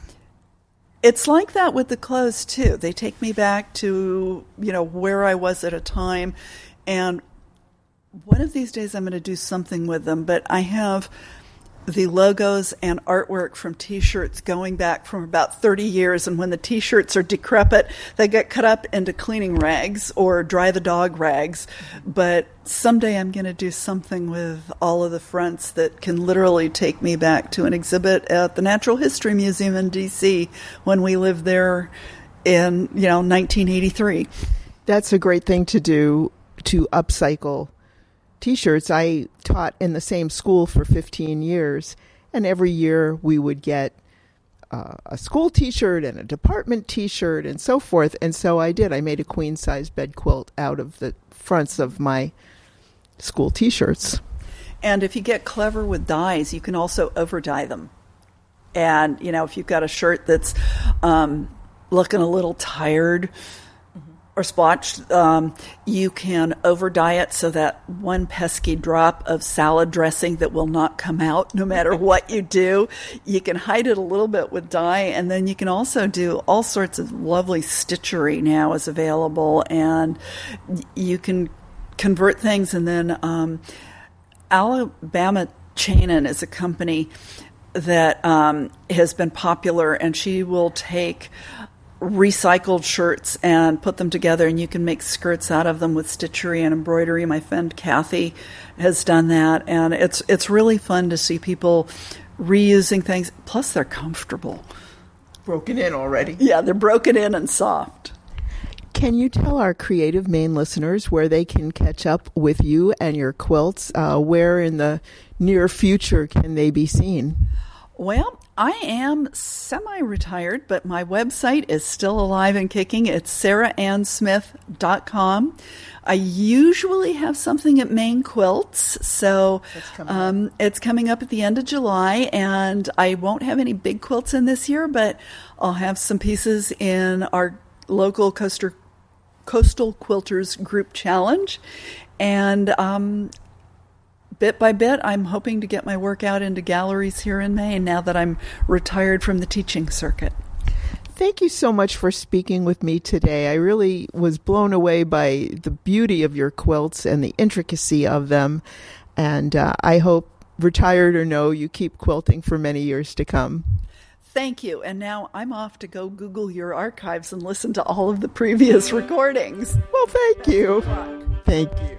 it's like that with the clothes too. They take me back to, you know, where I was at a time, and one of these days I'm going to do something with them. But I have the logos and artwork from T-shirts going back from about thirty years, and when the T-shirts are decrepit, they get cut up into cleaning rags or dry the dog rags. But someday I'm going to do something with all of the fronts that can literally take me back to an exhibit at the Natural History Museum in D C when we lived there in, you know, nineteen eighty-three. That's a great thing to do, to upcycle T-shirts. I taught in the same school for fifteen years, and every year we would get uh, a school T-shirt and a department T-shirt and so forth. And so I did. I made a queen-size bed quilt out of the fronts of my school T-shirts. And if you get clever with dyes, you can also over-dye them. And, you know, if you've got a shirt that's um, looking a little tired, or splotch. Um, you can over dye it so that one pesky drop of salad dressing that will not come out no matter what you do. You can hide it a little bit with dye, and then you can also do all sorts of lovely stitchery now is available, and you can convert things. And then um, Alabama Chainin is a company that um, has been popular, and she will take recycled shirts and put them together, and you can make skirts out of them with stitchery and embroidery. My friend Kathy has done that, and it's it's really fun to see people reusing things. Plus, they're comfortable. Broken in already. Yeah, they're broken in and soft. Can you tell our Creative Maine listeners where they can catch up with you and your quilts? Uh, where in the near future can they be seen? Well, I am semi-retired, but my website is still alive and kicking. It's sarah ann smith dot com. I usually have something at Maine Quilts, so coming um, it's coming up at the end of July, and I won't have any big quilts in this year, but I'll have some pieces in our local coastal, coastal Quilters Group Challenge, and um bit by bit, I'm hoping to get my work out into galleries here in Maine now that I'm retired from the teaching circuit. Thank you so much for speaking with me today. I really was blown away by the beauty of your quilts and the intricacy of them. And uh, I hope, retired or no, you keep quilting for many years to come. Thank you. And now I'm off to go Google your archives and listen to all of the previous recordings. Well, thank you. Thank you.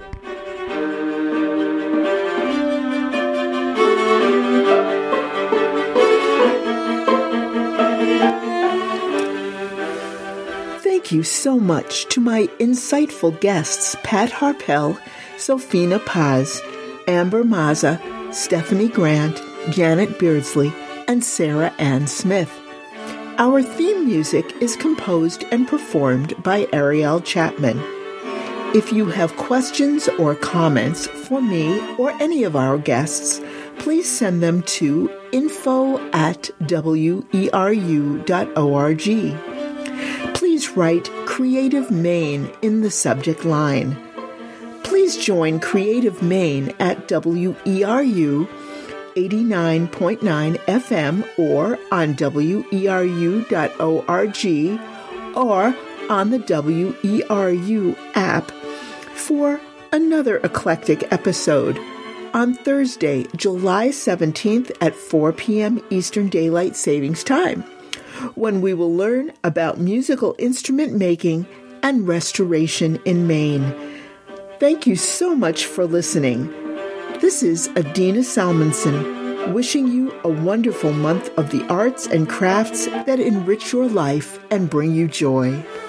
Thank you so much to my insightful guests, Pat Harpel, Sophina Paz, Amber Mazza, Stephanie Grant, Janet Beardsley, and Sarah Ann Smith. Our theme music is composed and performed by Ariel Chapman. If you have questions or comments for me or any of our guests, please send them to info at w e r u dot org. Please write Creative Maine in the subject line. Please join Creative Maine at W E R U eighty-nine point nine F M or on w e r u dot org or on the W E R U app for another eclectic episode on Thursday, July seventeenth at four p.m. Eastern Daylight Savings Time, when we will learn about musical instrument making and restoration in Maine. Thank you so much for listening. This is Adina Salmonson, wishing you a wonderful month of the arts and crafts that enrich your life and bring you joy.